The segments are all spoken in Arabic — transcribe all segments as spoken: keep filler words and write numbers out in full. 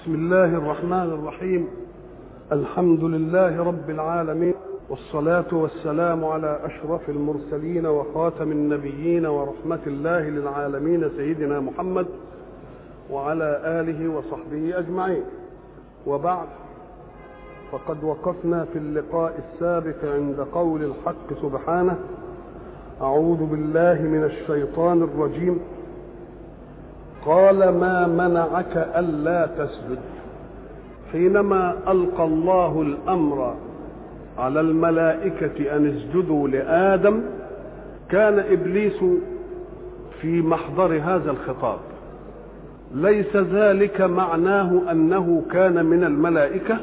بسم الله الرحمن الرحيم. الحمد لله رب العالمين، والصلاة والسلام على أشرف المرسلين وخاتم النبيين ورحمة الله للعالمين سيدنا محمد وعلى آله وصحبه أجمعين. وبعد، فقد وقفنا في اللقاء السابق عند قول الحق سبحانه: أعوذ بالله من الشيطان الرجيم. قال: ما منعك ألا تسجد. حينما ألقى الله الأمر على الملائكة أن اسجدوا لآدم، كان إبليس في محضر هذا الخطاب. ليس ذلك معناه أنه كان من الملائكة،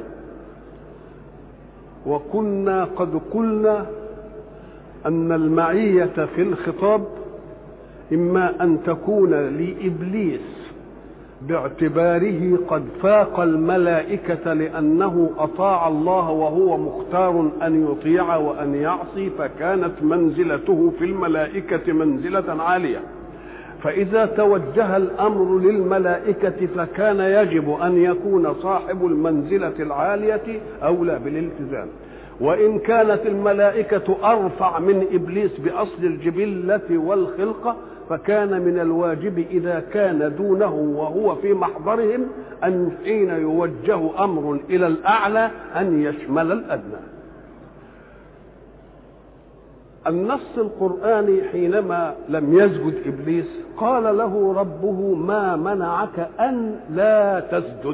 وكنا قد قلنا أن المعية في الخطاب إما أن تكون لإبليس باعتباره قد فاق الملائكة لأنه أطاع الله وهو مختار أن يطيع وأن يعصي، فكانت منزلته في الملائكة منزلة عالية. فإذا توجه الأمر للملائكة فكان يجب أن يكون صاحب المنزلة العالية أولى بالالتزام. وإن كانت الملائكة أرفع من إبليس بأصل الجبلة والخلقة، فكان من الواجب إذا كان دونه وهو في محضرهم أن حين يوجه أمر إلى الأعلى أن يشمل الأدنى. النص القرآني حينما لم يسجد إبليس قال له ربه: ما منعك أن لا تسجد.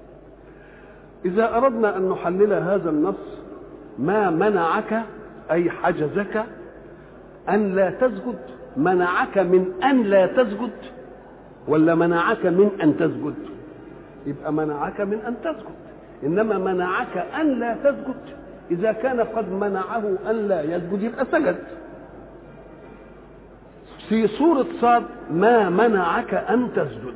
إذا أردنا أن نحلل هذا النص، ما منعك أي حجزك أن لا تسجد، منعك من أن لا تسجد ولا منعك من أن تسجد؟ يبقى منعك من أن تسجد، إنما منعك أن لا تسجد. إذا كان قد منعه أن لا يسجد يبقى سجد. في سورة صاد: ما منعك أن تسجد.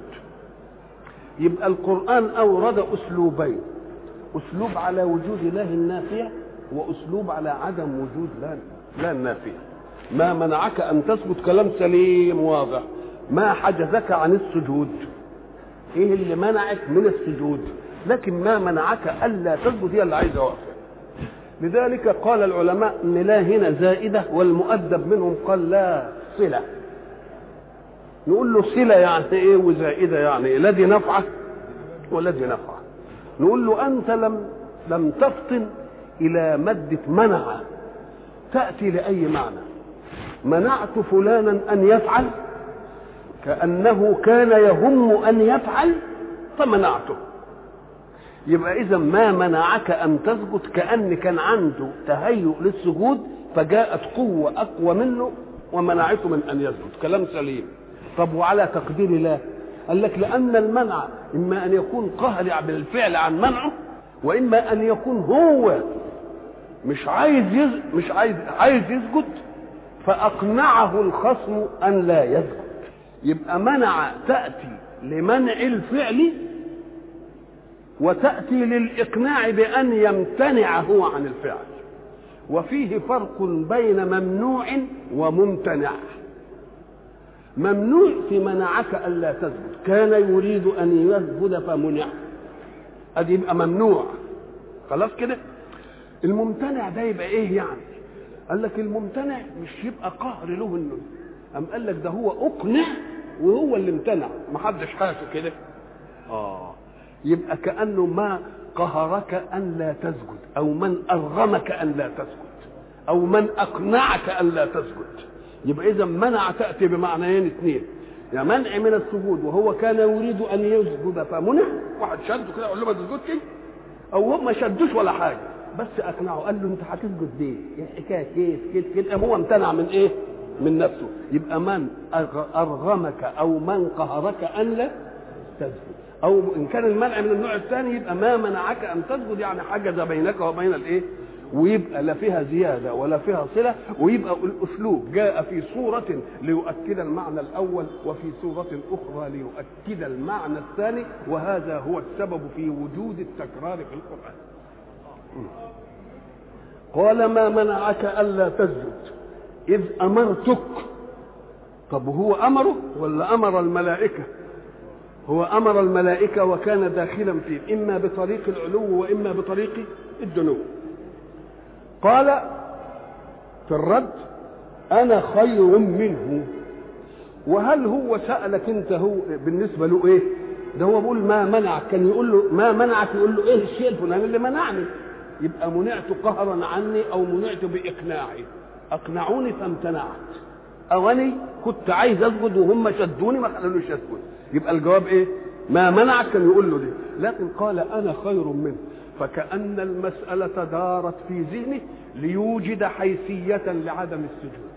يبقى القرآن أورد أسلوبين: أسلوب على وجود الله النافية، وأسلوب على عدم وجود لا لا النافية. ما منعك أن تسجد كلام سليم واضح. ما حجزك عن السجود؟ إيه اللي منعك من السجود؟ لكن ما منعك ألا تسجد هي اللي عايزة واقف. لذلك قال العلماء إن لا هنا زائدة، والمؤدب منهم قال لا صلة. نقول له صلة يعني إيه وزائدة يعني إيه؟ الذي نفعه والذي نفعه. نقول له أنت لم لم تفطن إلى مادة منع تأتي لأي معنى. منعت فلانا أن يفعل كأنه كان يهم أن يفعل فمنعته. يبقى إذا ما منعك أن تسجد كأن كان عنده تهيؤ للسجود، فجاءت قوة أقوى منه ومنعته من أن يسجد. كلام سليم. طب وعلى تقدير الله؟ قال لك لأن المنع إما أن يكون قهر بالفعل عن منعه، وإما أن يكون هو مش عايز يز... مش عايز عايز يسجد فأقنعه الخصم أن لا يسجد. يبقى منع تأتي لمنع الفعل، وتأتي للإقناع بأن يمتنع هو عن الفعل. وفيه فرق بين ممنوع وممتنع. ممنوع في منعك ألا تسجد، كان يريد أن يسجد فمنع، أدي يبقى ممنوع خلاص كده. الممتنع ده يبقى إيه يعني؟ قال لك الممتنع مش يبقى قهر له انه أم قال لك ده هو أقنع وهو اللي امتنع، ما حدش حاسه كده. اه يبقى كأنه ما قهرك أن لا تسجد، أو من أرغمك أن لا تسجد، أو من أقنعك أن لا تسجد. يبقى إذا منع تأتي بمعنيين اثنين: يا منع من السجود وهو كان يريد أن يسجد فمنع، واحد شده كده يقول له ما تسجدش، أو هو ما شدوش ولا حاجة بس أقنعه قال له أنت هتسجد ليه؟ الحكاية كيف كيف كده؟ هو امتنع من إيه؟ من نفسه. يبقى من أرغمك أو من قهرك أن لا تسجد. أو إن كان المنع من النوع الثاني يبقى ما منعك أن تسجد، يعني حجز بينك وبين الإيه؟ ويبقى لا فيها زيادة ولا فيها صلة. ويبقى الأسلوب جاء في صورة ليؤكد المعنى الأول، وفي صورة أخرى ليؤكد المعنى الثاني، وهذا هو السبب في وجود التكرار في القرآن. قال: ما منعك ألا تسجد إذ أمرتك. طب هو أمره ولا أمر الملائكة؟ هو أمر الملائكة وكان داخلا فيه إما بطريق العلو وإما بطريق الدنو. قال في الرد أنا خير منه. وهل هو سألك أنت هو بالنسبة له إيه؟ ده هو بيقول ما منعك، كان يقول له ما منعك، يقول له إيه الشيء الفلاني اللي منعني؟ يبقى منعت قهرا عني أو منعت بإقناعي. أقنعوني فامتنعت، أو أنا كنت عايز أسجد وهم شدوني ما خلونيش أسجد. يبقى الجواب إيه؟ ما منعك، كان يقول له دي. لكن قال أنا خير منه، فكأن المسألة دارت في ذهنه ليوجد حيثية لعدم السجود.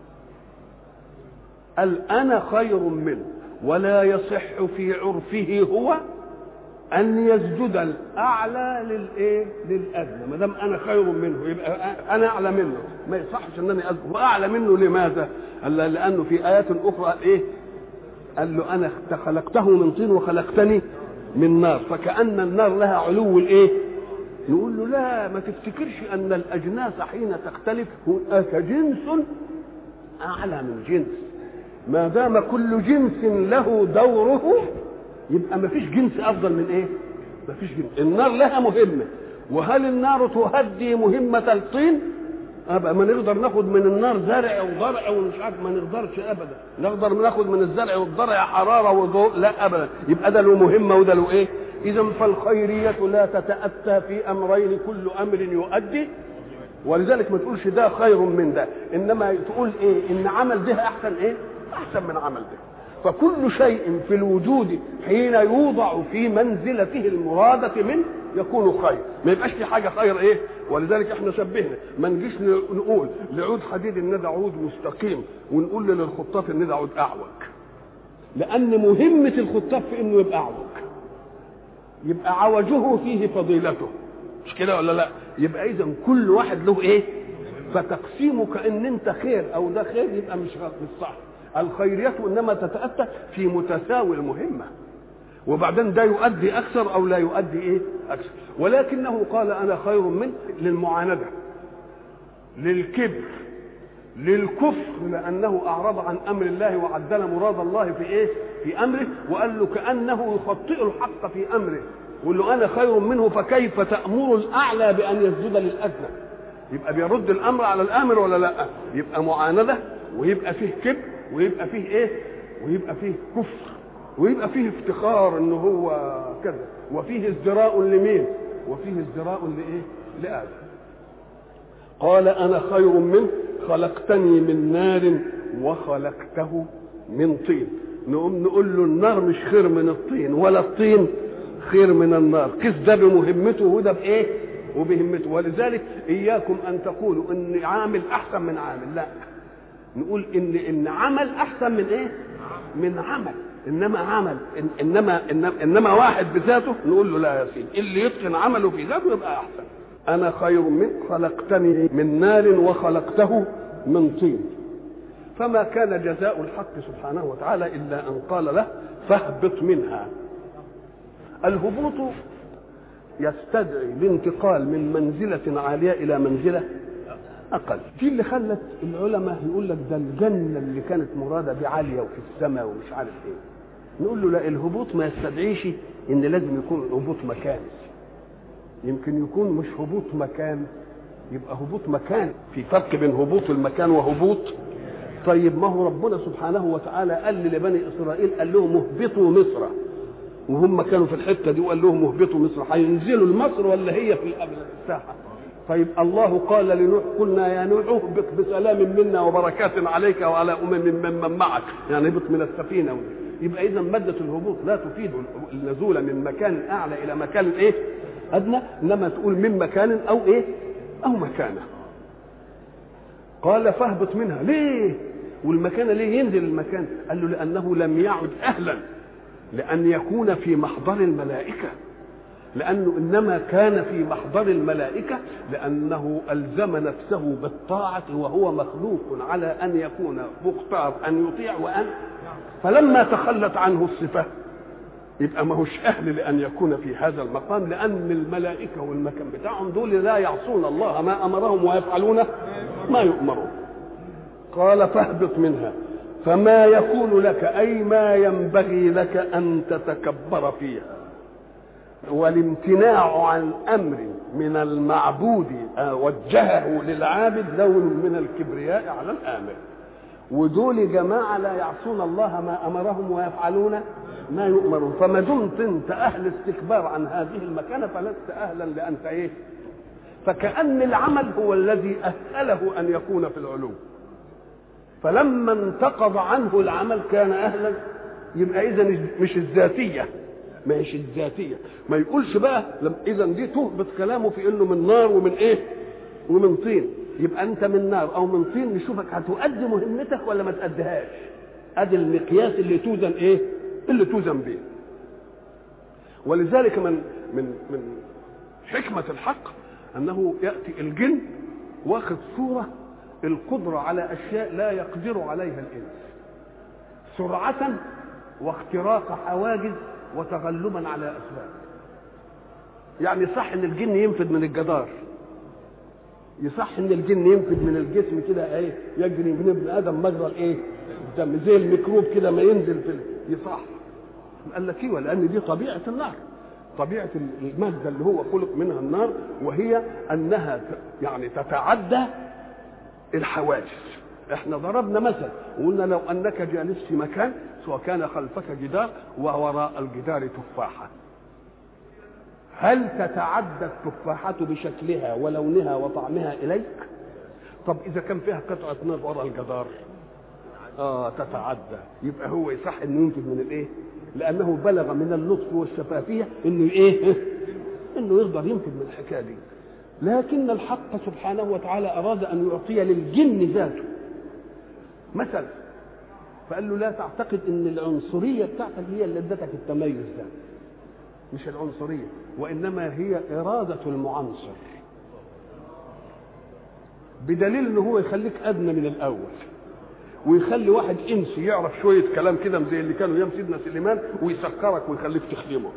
قال أنا خير منه، ولا يصح في عرفه هو أن يسجد الأعلى للإيه؟ للأدنى. ما دام أنا خير منه يبقى أنا أعلى منه، ما يصحش أنني أسجد. وأعلى منه لماذا؟ قال لأنه في آيات أخرى قال إيه؟ قال له أنا خلقته من طين وخلقتني من نار، فكأن النار لها علو الإيه؟ نقول له لا، ما تفتكرش أن الأجناس حين تختلف هناك جنس أعلى من جنس. ما دام كل جنس له دوره يبقى ما فيش جنس أفضل من إيه؟ ما فيش جنس. النار لها مهمة، وهل النار تهدي مهمة الطين؟ أبقى ما نقدر ناخد من النار زرع وضرع ومش عارف، ما نقدرش أبدا. نقدر ناخد من الزرع والضرع حرارة وضوء؟ لا أبدا. يبقى ده له مهمة وده له إيه؟ إذا فالخيرية لا تتأتى في أمرين كل أمر يؤدي، ولذلك ما تقولش ده خير من ده، إنما تقول إيه؟ إن عمل ده أحسن إيه؟ أحسن من عمل ده. فكل شيء في الوجود حين يوضع في منزلته المرادة منه يكون خير، ما يبقاش في حاجة خير إيه؟ ولذلك احنا شبهنا، ما نجيش نقول لعود حديد إن ده عود مستقيم ونقول للخطاف إن ده عود أعوج، لأن مهمة الخطاف في إنه يبقى أعوج، يبقى عوجه فيه فضيلته، مش كده ولا لا؟ يبقى إذا كل واحد له إيه؟ فتقسيمك إن أنت خير أو ده خير يبقى مش مش صح. الخيرية إنما تتأتى في متساوي المهمة، وبعدين ده يؤدي أكثر أو لا يؤدي إيه؟ أكثر. ولكنه قال أنا خير منه للمعاندة، للكبر، للكفر، لأنه أعرض عن أمر الله وعدل مراد الله في إيه؟ في أمره، وقال له كأنه يخطئ الحق في أمره، وقال له أنا خير منه فكيف تأمر الأعلى بأن يسجد للأدنى؟ يبقى بيرد الأمر على الآمر ولا لا؟ يبقى معاندة، ويبقى فيه كبر، ويبقى فيه إيه؟ ويبقى فيه كفر، ويبقى فيه افتخار إنه هو كذا، وفيه ازدراء لمين؟ وفيه ازدراء لإيه؟ لآدم. قال أنا خير منه خلقتني من نار وخلقته من طين. نقوم نقول له النار مش خير من الطين، ولا الطين خير من النار. قس ده بمهمته وده بإيه؟ وبهمته. ولذلك إياكم أن تقولوا إن عامل أحسن من عامل، لا، نقول إن إن عمل أحسن من إيه؟ من عمل. إنما عمل إن إنما إنما, إنما واحد بذاته نقول له لا يا سيدي، اللي يتقن عمله في ذاته يبقى أحسن. أنا خير منه خلقتني من نار وخلقته من طين. فما كان جزاء الحق سبحانه وتعالى إلا أن قال له فاهبط منها. الهبوط يستدعي الانتقال من منزلة عالية إلى منزلة أقل. في اللي خلت العلماء يقول لك ده الجنة اللي كانت مرادة بعالية وفي السماء ومش عارف إيه. نقول له لا، الهبوط ما يستدعيش إن لازم يكون هبوط مكان. يمكن يكون مش هبوط مكان، يبقى هبوط مكان. في فرق بين هبوط المكان وهبوط. طيب ما هو ربنا سبحانه وتعالى قال لبني إسرائيل، قال لهم اهبطوا مصر، وهم كانوا في الحتة دي، وقال لهم اهبطوا مصر. هينزلوا لمصر ولا هي في الساحة؟ طيب الله قال لنوح قلنا يا نوح اهبط بسلام منا وبركات عليك وعلى أمم ممن معك، يعني اهبط من السفينة. يبقى إذا مادة الهبوط لا تفيد النزول من مكان أعلى إلى مكان إيه؟ أدنى، إنما تقول من مكان أو إيه؟ أو مكانه. قال فاهبط منها. ليه؟ والمكان ليه ينزل المكان؟ قال له لأنه لم يعد أهلا لأن يكون في محضر الملائكة، لأنه إنما كان في محضر الملائكة لأنه ألزم نفسه بالطاعة، وهو مخلوق على أن يكون مختار أن يطيع وأن، فلما تخلت عنه الصفة يبقى ما هوش أهل لأن يكون في هذا المقام، لأن الملائكة والمكان بتاعهم دول لا يعصون الله ما أمرهم ويفعلون ما يؤمرون. قال فاهبط منها فما يكون لك أي ما ينبغي لك أن تتكبر فيها. والامتناع عن أمر من المعبود وجهه للعابد لون من الكبرياء على الآمر. ودول جماعة لا يعصون الله ما أمرهم ويفعلون ما يؤمرون. فما دمت انت أهل استكبار عن هذه المكانة فلست أهلا لأنت إيه. فكأن العمل هو الذي أهله أن يكون في العلو، فلما انتقض عنه العمل كان أهلا. يبقى إذا مش الذاتية، مش الذاتية. ما يقولش بقى إذا دي تهبط كلامه في إنه من نار ومن إيه ومن طين. يبقى أنت من نار أو من طين نشوفك هتؤدي مهمتك ولا ما تأديهاش. أدي المقياس اللي توزن إيه اللي توزن به. ولذلك من من من حكمة الحق أنه يأتي الجن واخذ صورة القدرة على أشياء لا يقدر عليها الإنس، سرعة واختراق حواجز وتغلبا على أسباب. يعني صح إن الجن ينفذ من الجدار، يصح إن الجن ينفذ من الجسم كده إيه يجري من ابن آدم مجرى الإيه الدم زي الميكروب كده ما ينزل في يصح. قال لك إيه؟ لأن دي طبيعة النار، طبيعة المادة اللي هو خلق منها النار، وهي أنها يعني تتعدى الحواجز. احنا ضربنا مثل وقلنا لو أنك جالس في مكان سواء كان خلفك جدار ووراء الجدار تفاحة، هل تتعدى التفاحة بشكلها ولونها وطعمها إليك؟ طب إذا كان فيها قطعة نار وراء الجدار آه تتعدى. يبقى هو يصح إنه ينفذ من الإيه؟ لأنه بلغ من اللطف والشفافية إنه إيه؟ إنه يقدر ينفذ من الحكاية دي. لكن الحق سبحانه وتعالى أراد أن يعطي للجن ذاته مثل، فقال له لا تعتقد إن العنصرية بتاعتك هي اللي ادتك التميز ده، مش العنصرية، وإنما هي إرادة المعنصر، بدليل إنه هو يخليك أدنى من الأول ويخلي واحد إنسي يعرف شوية كلام كده زي اللي كانوا أيام سيدنا سليمان ويسكرك ويخليك تخدمه،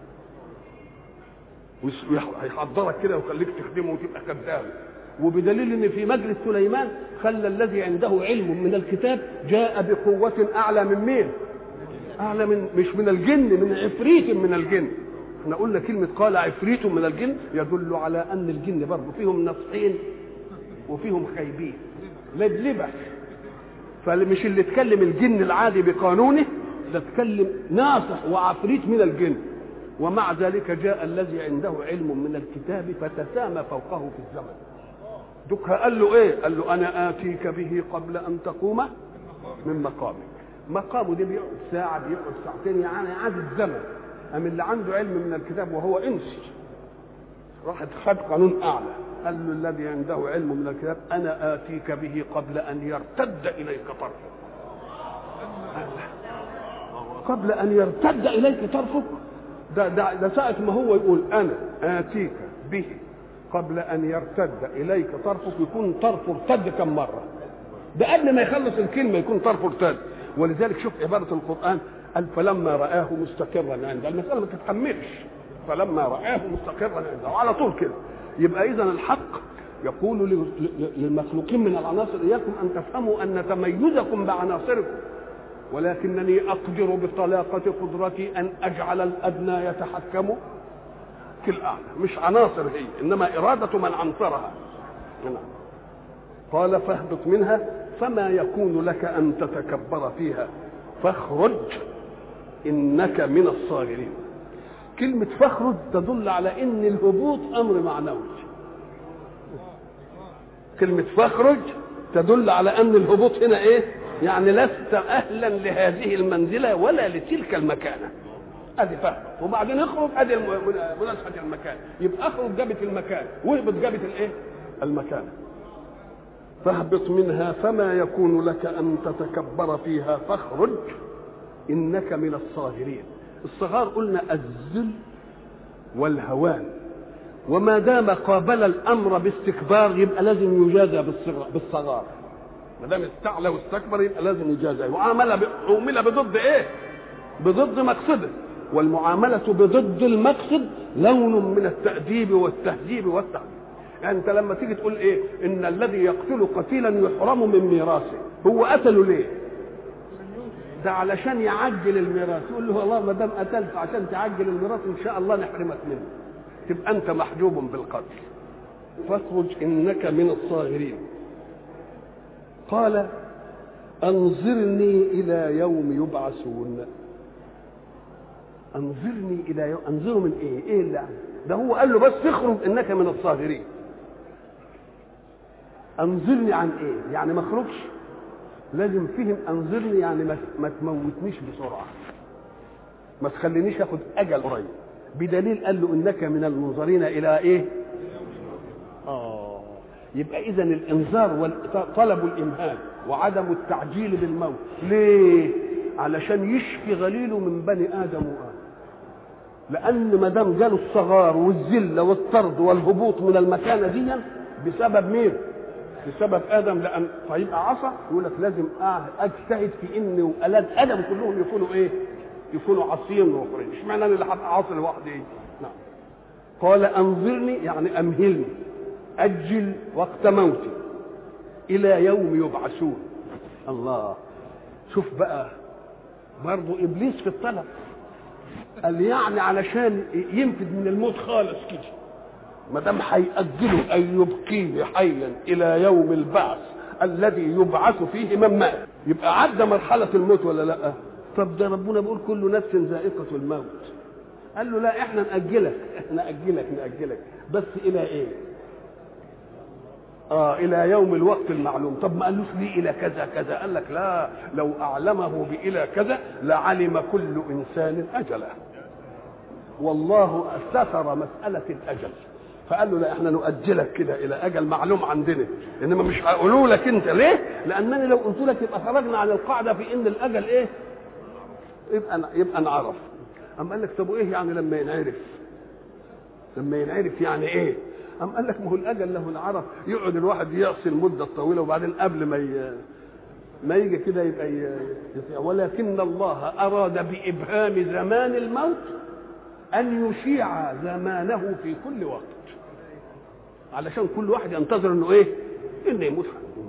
ويحضرك كده ويخليك تخدمه وتبقى خدام. وبدليل ان في مجلس سليمان خلى الذي عنده علم من الكتاب جاء بقوة اعلى من مين؟ اعلى من مش من الجن، من عفريت من الجن. احنا قلنا كلمة قال عفريت من الجن يدل على ان الجن برضه فيهم ناصحين وفيهم خايبين لبلبة. فمش اللي تكلم الجن العادي بقانونه، ده تكلم ناصح وعفريت من الجن. ومع ذلك جاء الذي عنده علم من الكتاب فتسامى فوقه في الزمن. دك قال له ايه؟ قال له انا اتيك به قبل ان تقوم من مقامك. مقامه ده بيقعد ساعه بيقعد ساعتين، يعني عاد الزمن. ام اللي عنده علم من الكتاب وهو انسي راح خد قانون اعلى، قال له الذي عنده علم من الكتاب انا اتيك به قبل ان يرتد اليك طرفك. قبل ان يرتد اليك طرفك، ده ده ده ساعة ما هو يقول أنا آتيك به قبل أن يرتد إليك طرفك، يكون طرفه ارتد كم مرة؟ ده قبل ما يخلص الكلمة يكون طرفه ارتد. ولذلك شوف عبارة القرآن قال فلما رآه مستقرا عنده، المسألة ما تتحملش، فلما رآه مستقرا عنده على طول كده. يبقى إذا الحق يقول للمخلوقين من العناصر إياكم أن تفهموا أن تميزكم بعناصركم، ولكنني أقدر بطلاقة قدرتي أن أجعل الأدنى يتحكم في الأعلى. مش عناصر هي، إنما إرادة من عنصرها. قال فاهبط منها فما يكون لك أن تتكبر فيها فاخرج إنك من الصاغرين. كلمة فاخرج تدل على إن الهبوط أمر معنوي. كلمة فاخرج تدل على أن الهبوط هنا إيه؟ يعني لست أهلا لهذه المنزلة ولا لتلك المكانة. ادي فهم. وبعدين اخرج ادي مناسبة المكان. يبقى اخرج جابت المكان واهبط جابت الايه؟ المكان. فاهبط منها فما يكون لك ان تتكبر فيها فاخرج انك من الصاغرين. الصغار قلنا الذل والهوان، وما دام قابل الامر باستكبار يبقى لازم يجازى بالصغار. ما دام استعلى واستكبر يبقى لازم يجازى. وعمل عمل بضد ايه؟ بضد مقصده. والمعامله بضد المقصد لون من التأديب والتهذيب والتعذيب. يعني انت لما تيجي تقول ايه؟ ان الذي يقتل قتيلا يحرم من ميراثه، هو قتله ليه؟ ده علشان يعجل الميراث، يقول له والله ما دام قتلت عشان تعجل الميراث ان شاء الله نحرمك منه، تبقى انت محجوب بالقتل، فاخرج انك من الصاغرين. قال انظرني الى يوم يبعثون. انظرني الى يوم، انظره من ايه؟ ايه اللي ده؟ هو قال له بس اخرج انك من الصاغرين. انظرني عن ايه؟ يعني ما اخرجش، لازم فهم انظرني يعني ما تموتنيش بسرعه، ما تخلينيش اخد اجل قريب، بدليل قال له انك من المنظرين الى ايه؟ اه يبقى اذا الانذار وطلب الامهال وعدم التعجيل بالموت ليه؟ علشان يشفي غليله من بني ادم وآدم، لان ما دام جاله الصغار والذله والطرد والهبوط من المكانه دي بسبب مين؟ بسبب ادم، لان فيبقى عصى، يقول لك لازم اجتهد في ان اولاد ادم كلهم يكونوا ايه؟ يكونوا عاصيين واخرين، اشمعنى انا اللي هبقى عاصي لوحدي؟ نعم. قال انظرني يعني امهلني، اجل وقت موتي الى يوم يبعثون. الله، شوف بقى برضه ابليس في الطلب، قال يعني علشان ينفذ من الموت خالص كده، ما دام هيأجله أن يبقيه حيا إلى يوم البعث الذي يبعث فيه من مات، يبقى عدى مرحلة الموت ولا لا؟ طب ده ربنا بيقول كل نفس ذائقة الموت، قال له لا احنا نأجلك، احنا نأجلك نأجلك بس إلى إيه؟ آه إلى يوم الوقت المعلوم. طب ما قالوش ليه إلى كذا كذا؟ قال لك لا، لو أعلمه بإلى كذا لعلم كل إنسان أجله، والله ستر مسألة الأجل، فقال له لا احنا نؤجلك كده الى اجل معلوم عندنا، انما مش هقولوا لك انت ليه؟ لانني لو قلت لك يبقى خرجنا عن القاعده في ان الاجل ايه؟ يبقى يبقى نعرف. اما قال لك طب وايه يعني لما ينعرف؟ لما ينعرف يعني ايه؟ اما قال لك ما هو الاجل له انعرف، يقعد الواحد يعصي المده الطويله وبعدين قبل ما ي... ما يجي كده يبقى ي... ولكن الله اراد بابهام زمان الموت ان يشيع زمانه في كل وقت، علشان كل واحد ينتظر انه ايه؟ انه يموت.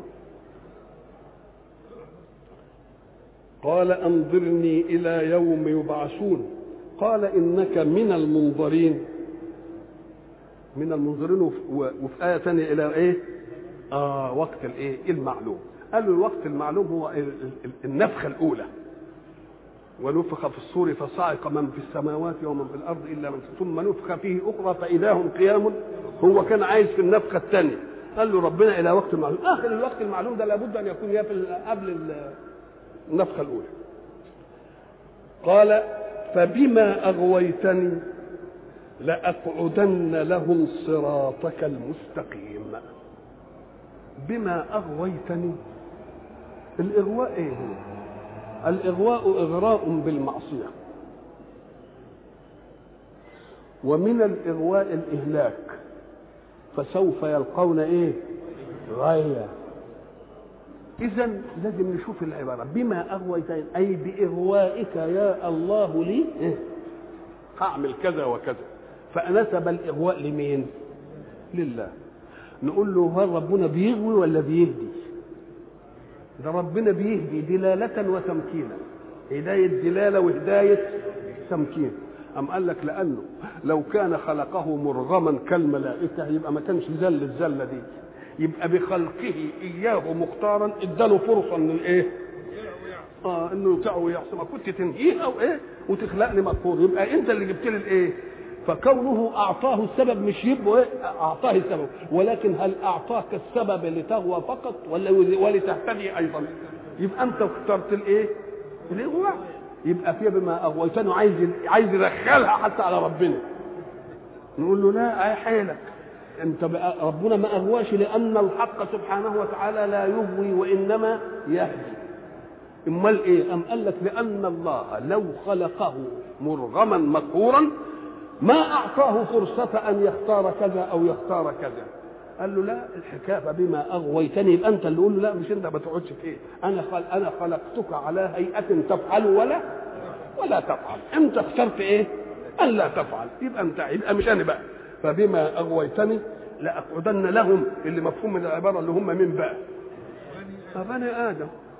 قال انظرني الى يوم يبعثون. قال انك من المنظرين، من المنظرين وفي آية ثانية الى ايه؟ اه وقت الايه؟ المعلوم. قالوا الوقت المعلوم هو النفخة الاولى، ونفخ في الصور فصعق من في السماوات ومن في الارض الا من ثم نفخ فيه اخرى فاذا هم قيام. هو كان عايز في النفخه الثانيه، قال له ربنا الى وقت معلوم. اخر الوقت المعلوم ده لابد ان يكون قبل النفخه الاولى. قال فبما اغويتني لاقعدن لهم صراطك المستقيم. بما اغويتني، الاغواء ايه هو؟ الإغواء إغراء بالمعصية، ومن الإغواء الإهلاك، فسوف يلقون إيه؟ غاية. إذن لازم نشوف العبارة بما أغويتين، أي بإغوائك يا الله لي إيه؟ هعمل كذا وكذا، فنسب الإغواء لمين؟ لله. نقول له هل ربنا بيغوي ولا بيهدي؟ ده ربنا بيهدي دلالة وتمكينا، هداية دلالة وهداية تمكين. أم قال لك لأنه لو كان خلقه مرغما كالملائكة يبقى ما كانش زل الزلة دي، يبقى بخلقه إياه مختارا اداله فرصة إنه إيه؟ آه إنه يطيع ويعصي، ما كنت تنهيه أو إيه وتخلقني مغفور، يبقى أنت اللي جبت لي الإيه؟ فكونه أعطاه السبب مش يبقى إيه؟ أعطاه السبب، ولكن هل أعطاك السبب لتغوى فقط ولا ولتهتدي أيضا؟ يبقى أنت اخترت الإيه؟ الإغواء. يبقى فيها بما أغويتني، عايز عايز يدخلها حتى على ربنا. نقول له لا، أي حيلك أنت بقى ربنا ما أغواش، لأن الحق سبحانه وتعالى لا يغوي وإنما يهدي. امال ايه؟ ام قال لك لان الله لو خلقه مرغما مقهورا ما اعطاه فرصه ان يختار كذا او يختار كذا. قال له لا، الحكايه بما اغويتني، يبقى انت اللي قول له لا مش انت، ما تقعدش في ايه، انا خل... انا خلقتك على هيئه تفعل ولا ولا تفعل، انت اخترت ايه؟ ان لا تفعل، يبقى انت، يبقى مش انا بقى. فبما اغويتني لاقعدن لهم، اللي مفهوم من العباره اللي هم من بقى؟ بني ادم.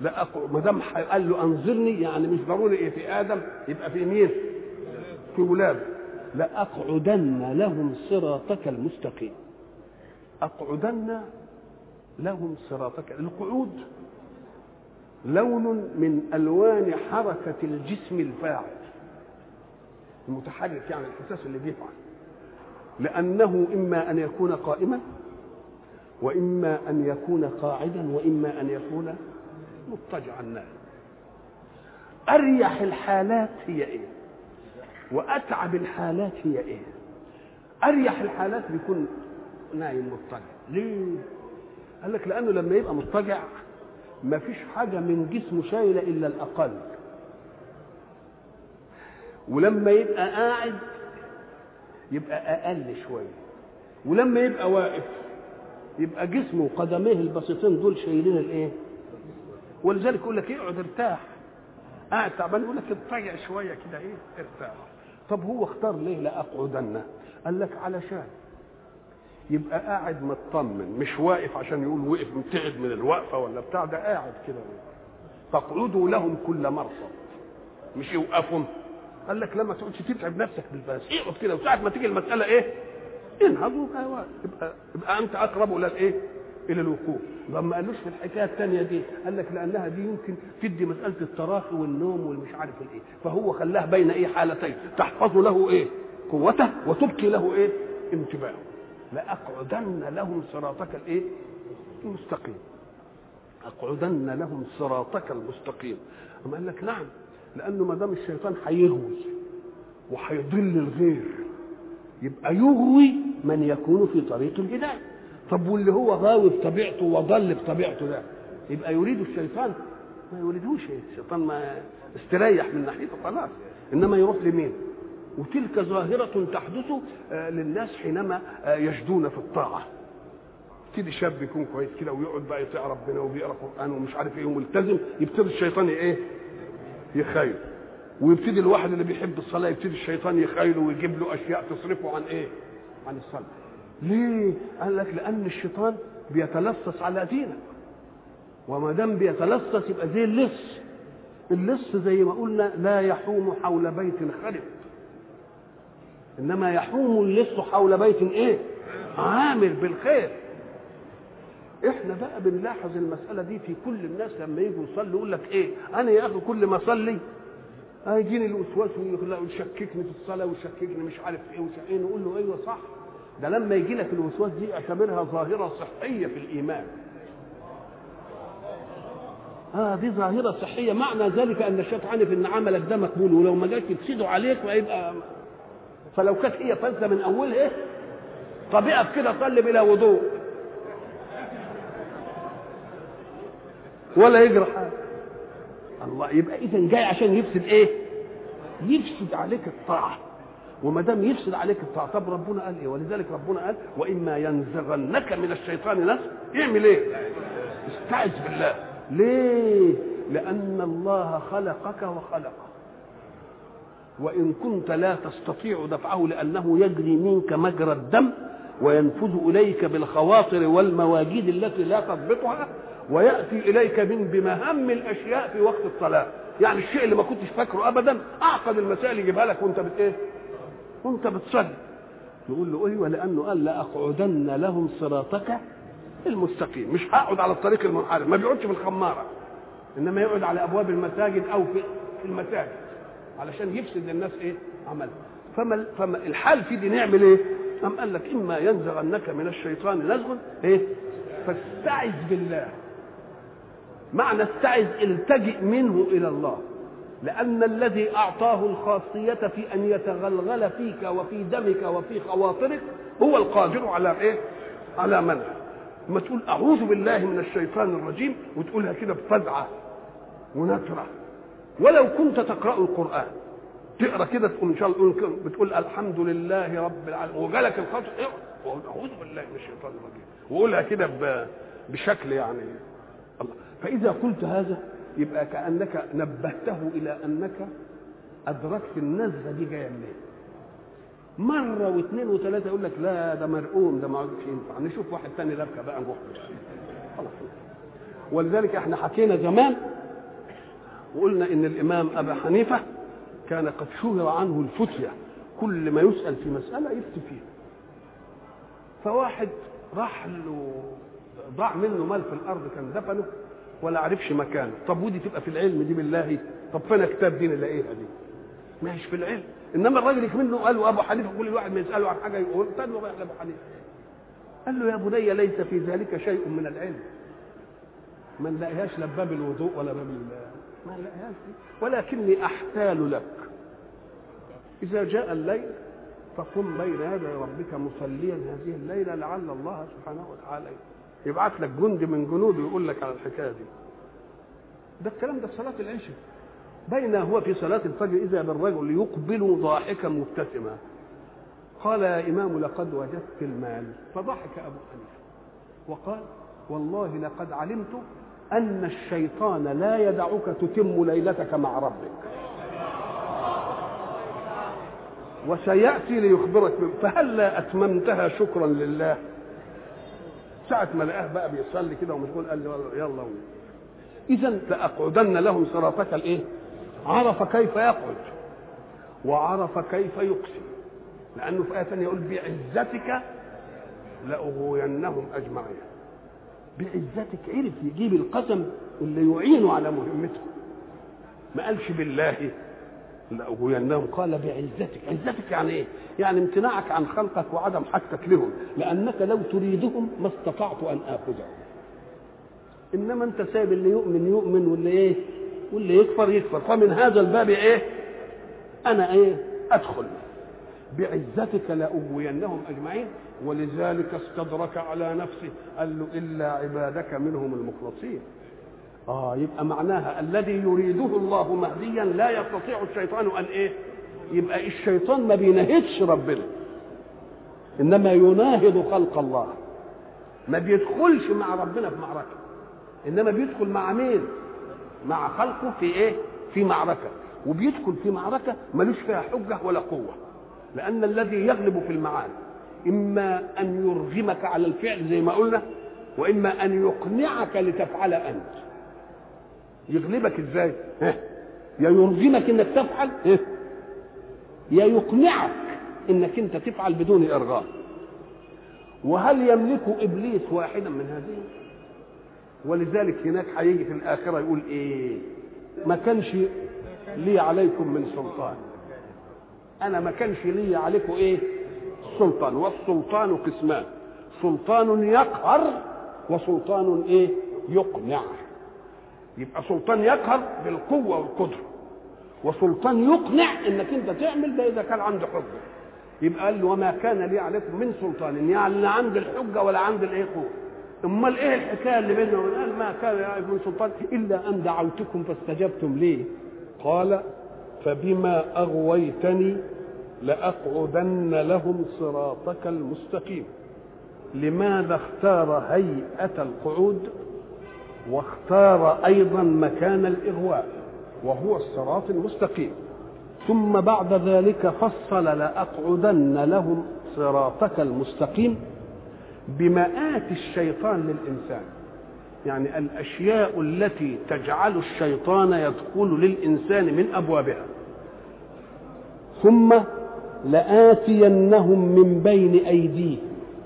لا ما دام قال له انظرني يعني مش ضروري ايه في ادم يبقى في مين؟ في ولاده. لاقعدن لهم صراطك المستقيم. اقعدن لهم صراطك. القعود لون من الوان حركه الجسم الفاعل المتحرك، يعني الحساس اللي بيفعل، لانه اما ان يكون قائما واما ان يكون قاعدا واما ان يكون مضطجعا نائم. اريح الحالات هي ايه واتعب الحالات هي ايه؟ اريح الحالات بيكون نايم مضطجع. ليه؟ قال لك لانه لما يبقى مضطجع ما فيش حاجه من جسمه شايله الا الاقل، ولما يبقى قاعد يبقى اقل شويه، ولما يبقى واقف يبقى جسمه وقدميه البسيطين دول شايلين الايه؟ ولذلك يقول لك اقعد ارتاح. قاعد تعبان يقول لك اضطجع شويه كده ايه ارتاح. طب هو اختار ليه لاقعدن؟ قال لك علشان يبقى قاعد مطمن، مش واقف عشان يقول وقف متعب من الوقفه ولا بتاع، ده قاعد كده. تقعدوا لهم كل مرصد، مش يوقفهم. قال لك لما تقعدش تتعب نفسك بالباس، اقعد كده وساعه ما تيجي المساله ايه انهض ويبقى يبقى, يبقى انت اقرب الى الايه؟ الى الوقوف. لما قالوش في الحكايه الثانيه دي قال لك لانها دي يمكن تدي مساله التراخي والنوم والمش عارف الايه، فهو خلاها بين ايه حالتين تحفظ له ايه قوته وتبقي له ايه انتباهه. لاقعدن لهم صراطك الايه المستقيم. اقعدن لهم صراطك المستقيم. اما قال لك نعم، لانه ما دام الشيطان هيغوي وهيضل الغير يبقى يغوي من يكون في طريق الهدايه. طب واللي هو غاوي بطبيعته وضل بطبيعته ده يبقى يريد الشيطان؟ ما يريدوش. الشيطان ما استريح من ناحيته خلاص، انما يروح لمين؟ وتلك ظاهرة تحدث للناس حينما يجدون في الطاعة. يبتدي شاب يكون كويس كده ويقعد بقى يطيع ربنا وبيقرا قرآن ومش عارف ايه وملتزم، يبتدي الشيطان ايه؟ يخيل. ويبتدي الواحد اللي بيحب الصلاة يبتدي الشيطان يخيله ويجيب له اشياء تصرفه عن ايه؟ عن الصلاة. ليه؟ قال لك لأن الشيطان بيتلصص على دينك، وما دام بيتلصص يبقى زي اللص. اللص زي ما قلنا لا يحوم حول بيت خرب، انما يحوم اللص حول بيت ايه؟ عامر بالخير. احنا بقى بنلاحظ المساله دي في كل الناس لما يجوا يصلوا يقول لك ايه؟ انا يا اخي كل ما اصلي هيجيني الوسواس ويشككني في الصلاه ويشككني مش عارف ايه وشقين. نقول له ايوه صح، ده لما يجي لك الوسواس دي اعتبرها ظاهره صحيه في الايمان. اه دي ظاهره صحيه، معنى ذلك ان الشيطان عارف ان عملك ده مقبول، ولو ما جاش يفسده عليك ويبقى. فلو كانت هي فاسده من اولها ايه؟ طب اقف كده صلي بلا وضوء ولا يجرى حاجه. الله، يبقى اذا جاي عشان يفسد ايه؟ يفسد عليك الطاعه. وما دام يفسد عليك الطاعه، طب ربنا قال ايه؟ ولذلك ربنا قال واما ينزغنك من الشيطان نزغ اعمل ايه؟ استعذ بالله. ليه؟ لان الله خلقك وخلقه، وإن كنت لا تستطيع دفعه لأنه يجري منك مجرى الدم وينفذ إليك بالخواطر والمواجيد التي لا تضبطها، ويأتي إليك من بمهام الأشياء في وقت الصلاة. يعني الشيء اللي ما كنتش فاكره أبدا أعقد المسائل يجيبها لك وأنت بت إيه؟ وأنت بتصلي. يقول له أيوه، لأنه قال لأقعدن لهم صراطك المستقيم. مش هقعد على الطريق المنحرف، ما بيقعدش في الخمارة، إنما يقعد على أبواب المساجد أو في المساجد علشان يفسد الناس ايه عملها. فما, فما الحال في دي نعمل ايه؟ قام قال لك اما ينزغنك من الشيطان نزغ ايه؟ فاستعذ بالله. معنى استعذ التجئ منه الى الله، لان الذي اعطاه الخاصيه في ان يتغلغل فيك وفي دمك وفي خواطرك هو القادر على ايه؟ على منعه. لما تقول اعوذ بالله من الشيطان الرجيم وتقولها كده بفزعه ونكره، ولو كنت تقرأ القرآن تقرأ كده تقول إن شاء الله بتقول الحمد لله رب العالمين وجالك الخطأ أعوذ بالله من الشيطان الرجيم وقولها كده بشكل يعني الله. فإذا قلت هذا يبقى كأنك نبهته إلى أنك أدركت النزغة دي جاية منين. مرة واثنين وثلاثة يقول لك لا ده مرقوم، ده ما عادش ينفع، نشوف واحد ثاني لبكة بقى نروح. خلاص. ولذلك احنا حكينا زمان وقلنا ان الامام ابا حنيفه كان قد شهر عنه الفتية، كل ما يسأل في مسألة يفتي فيها. فواحد راح له ضاع منه مال في الارض كان دفنه ولا عرفش مكانه. طب ودي تبقى في العلم دي بالله؟ طب فين كتاب دين الاقيها دي؟ ماهيش في العلم. انما الراجل منه قال له ابو حنيفه كل واحد ما يساله عن حاجه يقول تاني رايح لابو حنيفه قال له يا بني ليس في ذلك شيء من العلم، ما نلاقيهاش لا باب الوضوء ولا باب ما نلاقيهاش دي، ولكني احتال لك اذا جاء الليل فقم بين يدي ربك مصليا هذه الليله لعل الله سبحانه وتعالى يبعث لك جند من جنوده يقول لك على الحكايه دي. ده الكلام ده في صلاه العشاء. بين هو في صلاه الفجر اذا بالرجل يقبل ضاحكا مبتسما قال يا امام لقد وجدت المال، فضحك ابو حنيفه وقال والله لقد علمت ان الشيطان لا يدعك تتم ليلتك مع ربك وسياتي ليخبرك، فهلا اتممتها شكرا لله. ساعه ما لقاه بقى بيصلي كده ومشغول قال له يلا اذا لاقعدن لهم صراطك الايه؟ عرف كيف يقعد وعرف كيف يقسم، لانه في ايه ثانيه يقول بعزتك لاغوينهم اجمعين. بعزتك عرف يجيب القسم اللي يعينه على مهمته، ما قالش بالله لاغوينهم، قال بعزتك. عزتك يعني ايه؟ يعني امتناعك عن خلقك وعدم حاجتك لهم، لانك لو تريدهم ما استطعت ان اخذهم. انما انت سايب اللي يؤمن يؤمن واللي ايه واللي يكفر يكفر. فمن هذا الباب ايه انا ايه ادخل بعزتك لاغوينهم اجمعين. ولذلك استدرك على نفسه قال له الا عبادك منهم المخلصين. اه يبقى معناها الذي يريده الله مهديا لا يستطيع الشيطان ان ايه؟ يبقى الشيطان ما بيناهضش ربنا، انما يناهض خلق الله. ما بيدخلش مع ربنا في معركه، انما بيدخل مع مين؟ مع خلقه في ايه؟ في معركه. وبيدخل في معركه ملوش فيها حجه ولا قوه، لان الذي يغلب في المعارك اما ان يرغمك على الفعل زي ما قلنا، واما ان يقنعك لتفعل انت. يغلبك ازاي؟ يا يرغمك انك تفعل يا يقنعك انك انت تفعل بدون ارغام. وهل يملك ابليس واحدا من هذه؟ ولذلك هناك هيجي في الاخره يقول ايه؟ ما كانش لي عليكم من سلطان، انا ما كانش لي عليكم ايه؟ سلطان. والسلطان قسمان، سلطان يقهر وسلطان ايه؟ يقنع. يبقى سلطان يقهر بالقوه والقدره، وسلطان يقنع انك انت تعمل ده اذا كان عنده حجه. يبقى قال له وما كان لي عليكم من سلطان، يعني لا عند الحجه ولا عند الايه قوه. امال ايه الحكايه اللي بيننا وبين؟ قال ما كان لي عليكم من سلطان الا ان دعوتكم فاستجبتم لي. قال فبما اغويتني لاقعدن لهم صراطك المستقيم. لماذا اختار هيئه القعود واختار ايضا مكان الاغواء وهو الصراط المستقيم؟ ثم بعد ذلك فصل لاقعدن لهم صراطك المستقيم بمآت الشيطان للإنسان، يعني الأشياء التي تجعل الشيطان يدخل للإنسان من أبوابها. ثم لآتينهم من بين أيديهم.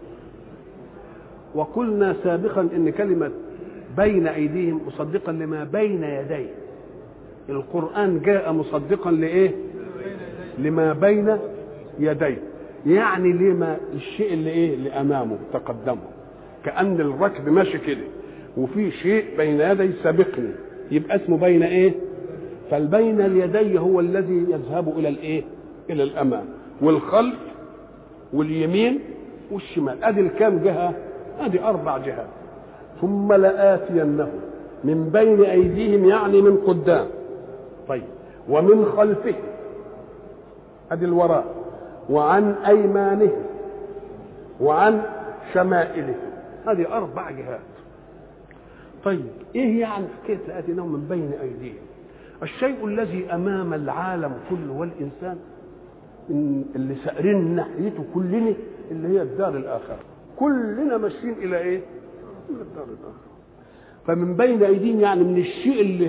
وقلنا سابقا إن كلمة بين أيديهم مصدقا لما بين يديه. القرآن جاء مصدقا لإيه؟ لما بين يديه، يعني لما الشيء اللي ايه اللي امامه تقدمه، كأن الركب ماشي كده وفي شيء بين يدي سابقني، يبقى اسمه بين ايه؟ فالبين اليدي هو الذي يذهب الى الايه؟ الى الامام والخلف واليمين والشمال. ادي الكام جهه؟ ادي اربع جهات. ثم لآتينهم من بين ايديهم يعني من قدام، طيب، ومن خلفهم ادي الوراء، وعن ايمانهم وعن شمائلهم. هذه اربع جهات. طيب ايه يعني حكايه لآتينهم من بين ايديهم؟ الشيء الذي امام العالم كله والانسان اللي سائرين ناحيته كلنا اللي هي الدار الاخره، كلنا ماشيين الى ايه؟ الى الدار الاخره. فمن بين ايديهم يعني من الشيء اللي ايه؟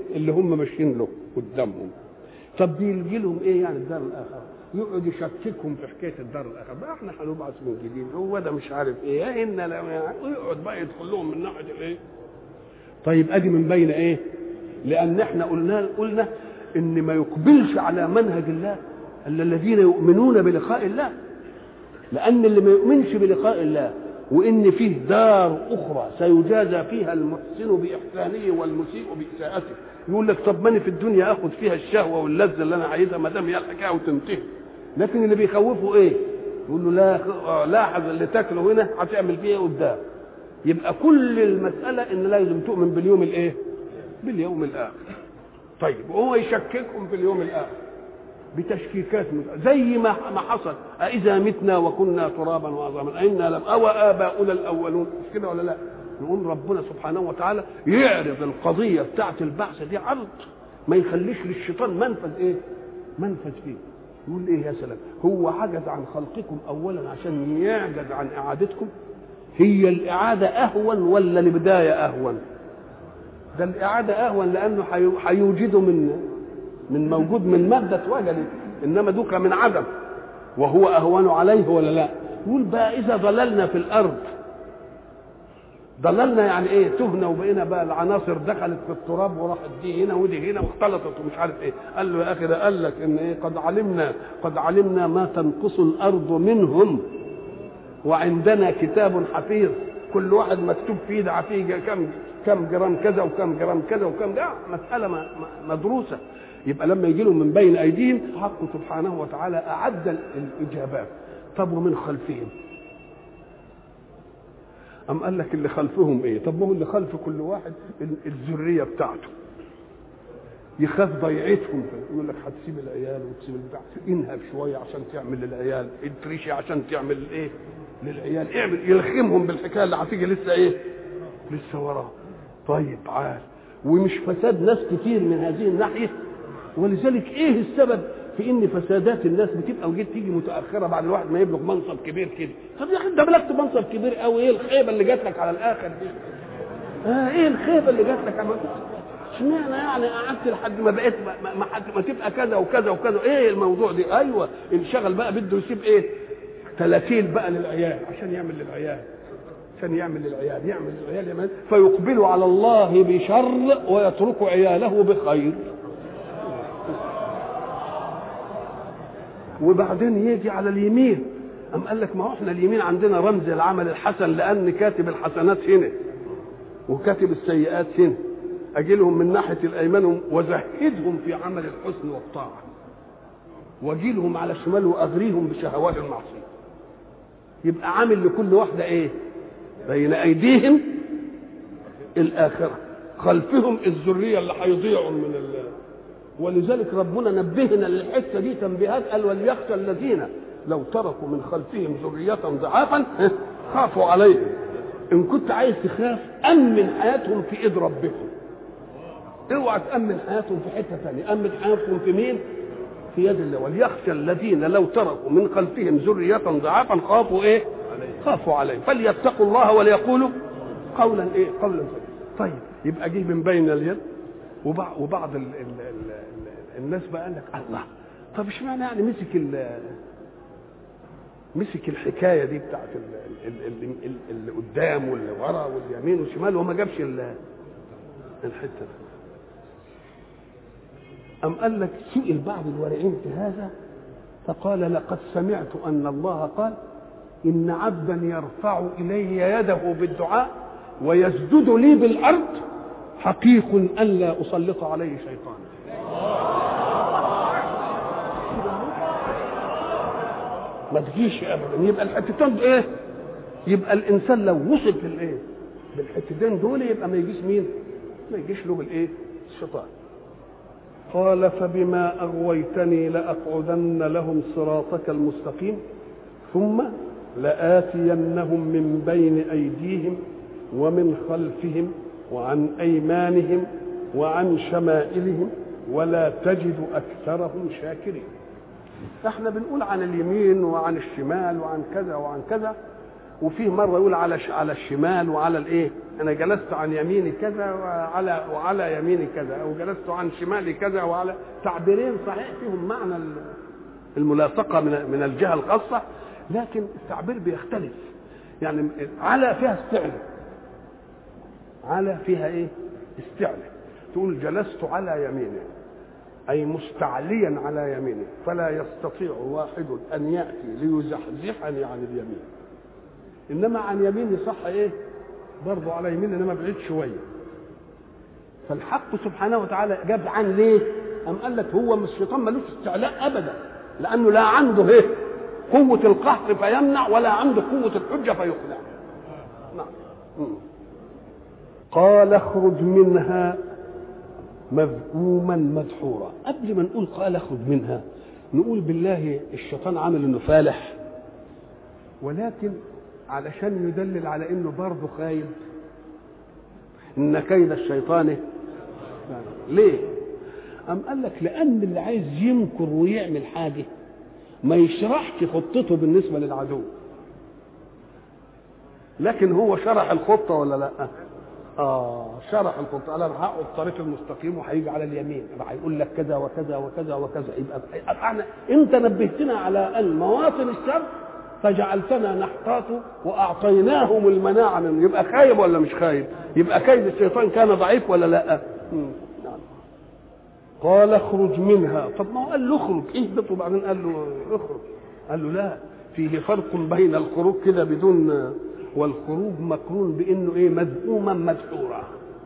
اللي هم ماشيين له قدامهم. طب دي يجي لهم ايه يعني الدار الاخره؟ يقعد يشككهم في حكايه الدار الاخره، بقى احنا هنبعث من جديد، هو ده مش عارف ايه ان لا يعني، ويقعد بقى يدخل لهم من ناحيه الايه. طيب ادي من بين ايه؟ لان احنا قلنا قلنا ان ما يقبلش على منهج الله الا الذين يؤمنون بلقاء الله، لان اللي ما يؤمنش بلقاء الله وان فيه دار اخرى سيجازى فيها المحسن باحسانه والمسيء باساءته، يقول لك طب ماني في الدنيا اخذ فيها الشهوه واللذه اللي انا عايزها ما دام هي الحكايه وتنتهي. لكن اللي بيخوفه ايه؟ يقول له لا لاحظ اللي تاكله هنا هتعمل فيه قدام. يبقى كل المساله ان لازم تؤمن باليوم الايه؟ باليوم الاخر. طيب وهو يشككهم في اليوم الاخر بتشكيكات زي ما ما حصل، أإذا متنا وكنا ترابا وعظاما أئنا لم أو آباؤنا الأولون، مش كده ولا لا؟ نقول ربنا سبحانه وتعالى يعرض القضية بتاعة البعث دي عرض ما يخليش للشيطان منفذ ايه؟ منفذ فيه. يقول ايه يا سلام؟ هو عجز عن خلقكم أولا عشان يعجز عن إعادتكم؟ هي الإعادة أهون ولا البداية أهون؟ ده الإعادة أهون لأنه هيوجده من من موجود من مادة وجدت، إنما دوك من عدم وهو أهون عليه ولا لا؟ يقول بقى إذا ضللنا في الأرض، ضللنا يعني إيه؟ تهنا وبقينا بقى العناصر دخلت في التراب وراحت دي هنا ودي هنا واختلطت ومش عارف إيه. قال له يا أخي ده قال لك إن إيه؟ قد علمنا قد علمنا ما تنقص الأرض منهم وعندنا كتاب حفيظ، كل واحد مكتوب فيه ده فيه كم كم جرام كذا وكم جرام كذا وكم، ده مسألة مدروسة. يبقى لما يجي لهم من بين ايديهم حق سبحانه وتعالى اعد الاجابات. طب ومن خلفهم؟ ام قال لك اللي خلفهم ايه؟ طب ما هو اللي خلف كل واحد الذريه بتاعته يخاف ضيعتهم، يقول لك هتسيب العيال وتسيب البتاع، انهب شويه عشان تعمل للعيال، اتريشي عشان تعمل ايه للعيال، اعمل يلخمهم بالحكايه اللي هتيجي لسه ايه؟ لسه وراه. طيب عال ومش فساد ناس كتير من هذه الناحيه؟ ولذلك ايه السبب في ان فسادات الناس بتبقى وجيت تيجي متاخره بعد الواحد ما يبلغ منصب كبير كده؟ طب يا اخي ده بلغت منصب كبير قوي، ايه الخيبه اللي جات لك على الاخر دي؟ اه ايه الخيبه اللي جات لك؟ اشمعنى يعني قعدت لحد ما بقيت ما, ما, ما تبقى كذا وكذا وكذا؟ ايه الموضوع دي؟ ايوه انشغل بقى بده يسيب ايه؟ تلاتين بقى للعيال عشان يعمل للعيال عشان يعمل للعيال يعمل للعيال يعمل فيقبل على الله بشر ويترك عياله بخير. وبعدين يجي على اليمين، أم قال لك ما هو احنا اليمين عندنا رمز العمل الحسن، لأن كاتب الحسنات هنا وكاتب السيئات هنا. أجي لهم من ناحية الأيمان وزهدهم في عمل الحسن والطاعة، واجي لهم على الشمال وأغريهم بشهوات المعصية. يبقى عامل لكل واحدة إيه؟ بين أيديهم الآخرة، خلفهم الذرية اللي هيضيعوا من الله. ولذلك ربنا نبهنا للحته دي تنبيهات، قال وليخشى الذين لو تركوا من خلفهم ذريه ضعافا خافوا عليهم. ان كنت عايز تخاف امن حياتهم في ايد ربكم، اوعى تامن حياتهم في حته ثانيه، امن حياتهم في مين؟ في يد الله. وليخشى الذين لو تركوا من خلفهم ذريه ضعافا خافوا ايه؟ خافوا عليهم فليتقوا الله وليقولوا قولا ايه؟ قولا سديدا. طيب يبقى جه من بين اليد وبعض, وبعض ال ال ال الناس بقى قال لك الله طب اشمعنى يعني مسك ال مسك الحكايه دي بتاعت اللي قدام واللي ورا واليمين والشمال وما جابش الحته دي؟ أم قال لك سئل بعض الورعين في هذا فقال لقد سمعت أن الله قال إن عبدا يرفع إلي يده بالدعاء ويسجد لي بالأرض حقيق أن لا أسلط عليه شيطانا. ما تجيش أبدا. يبقى الحتتين إيه؟ يبقى الإنسان لو وصل في الإيه؟ بالحتتين دول يبقى ما يجيش مين؟ ما يجيش له بالإيه؟ الشيطان. قال فبما أغويتني لأقعدن لهم صراطك المستقيم ثم لآتينهم من بين أيديهم ومن خلفهم وعن أيمانهم وعن شمائلهم ولا تجد أكثرهم شاكرين. احنا بنقول عن اليمين وعن الشمال وعن كذا وعن كذا وفيه مره يقول على على الشمال وعلى الايه، انا جلست عن يميني كذا وعلى وعلى يميني كذا، او جلست عن شمالي كذا وعلى، تعبيرين صحيح فيهم معنى الملاصقه من من الجهه الخاصه، لكن التعبير بيختلف. يعني على فيها استعلاء، على فيها ايه؟ استعلاء. تقول جلست على يمينه اي مستعليا على يمينه، فلا يستطيع واحد ان ياتي ليزحزحني عن اليمين. انما عن يميني صح ايه؟ برضه على يمين، انما بعيد شويه. فالحق سبحانه وتعالى جاب عن ليه؟ ام قال لك هو مش الشيطان ملوش استعلاء ابدا، لانه لا عنده ايه؟ قوه القهر فيمنع، ولا عنده قوه الحجه فيقنع. نعم. قال اخرج منها مذءوما مدحورا. قبل ما نقول قال اخرج منها نقول بالله الشيطان عامل انه فالح، ولكن علشان يدلل على انه برضه خايب. ان كيد الشيطان ليه؟ أم قال لك لان اللي عايز يمكر ويعمل حاجه ما يشرحش خطته بالنسبه للعدو، لكن هو شرح الخطه ولا لا؟ اه شرح الخطه. انا راح اقعد الطريق المستقيم وهيجي على اليمين، راح يقول لك كذا وكذا وكذا وكذا. يبقى احنا انت نبهتنا على ان مواطن الشر فجعلتنا نحتاط واعطيناهم المناعه منه. يبقى خايب ولا مش خايب؟ يبقى كيد الشيطان كان ضعيف ولا لا؟ نعم. قال اخرج منها. طب ما هو قال له اخرج اهبط وبعدين قال له اخرج. قال له لا، فيه فرق بين الخروج كده بدون، والخروج مقرون بانه ايه؟ مذءوما مدحورا.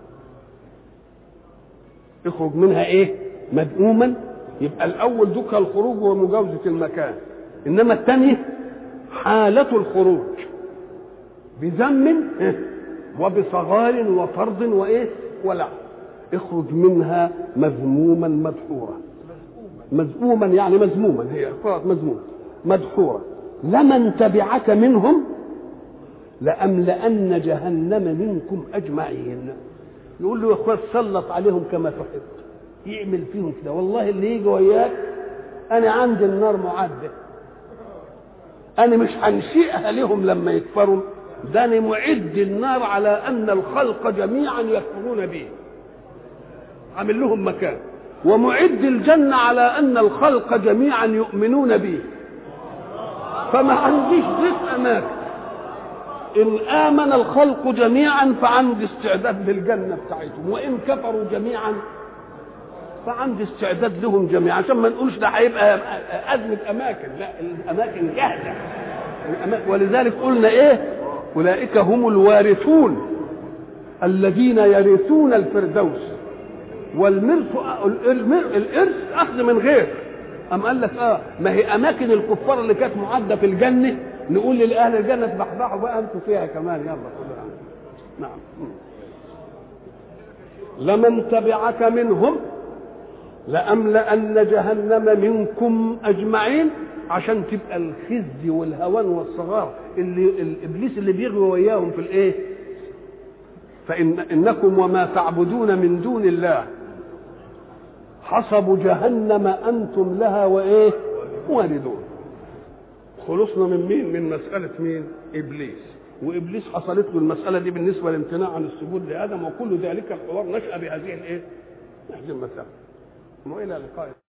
اخرج منها ايه؟ مذءوما. يبقى الاول ذكر الخروج ومجاوزه المكان، انما الثاني حالة الخروج بذم وبصغار وفرض وايه ولعن. اخرج منها مذموما مدحورا. مذموما يعني مذموما، هي مذموما مدحورا. لمن تبعك منهم لأملأن جهنم منكم أجمعين. يقول له يا اخوات سلط عليهم كما تحب، يعمل فيهم كده. والله اللي يجي وياك أنا عندي النار معدة، أنا مش هنشئها لهم لما يكفروا، ده أنا معد النار على أن الخلق جميعا يكفرون به، عامل لهم مكان، ومعد الجنة على أن الخلق جميعا يؤمنون به. فما عنديش ضيق أماكن. إن آمن الخلق جميعا فعندي استعداد للجنة بتاعتهم، وإن كفروا جميعا فعندي استعداد لهم جميعا، عشان ما نقولش ده هيبقى أزمة أماكن. لا، الأماكن جاهزة. ولذلك قلنا إيه؟ أولئك هم الوارثون الذين يرثون الفردوس. والمرث الإرث أخذ من غير. أم قال لك آه ما هي أماكن الكفار اللي كانت معدة في الجنة، نقول لأهل الجنة تبحبحوا بقى أنتوا فيها كمان، يلا كلها. نعم. لمن تبعك منهم لأملأن جهنم منكم أجمعين، عشان تبقى الخزي والهوان والصغار اللي الإبليس اللي بيغوي وياهم في الإيه؟ فإن إنكم وما تعبدون من دون الله حصب جهنم أنتم لها وإيه؟ واردون. خلصنا من مين؟ من مسألة مين؟ إبليس. وإبليس حصلت له المسألة دي بالنسبة للامتناع عن السجود لآدم، وكل ذلك الحوار نشأ بهذه الإيه؟ هذه المسألة. وإلى اللقاء.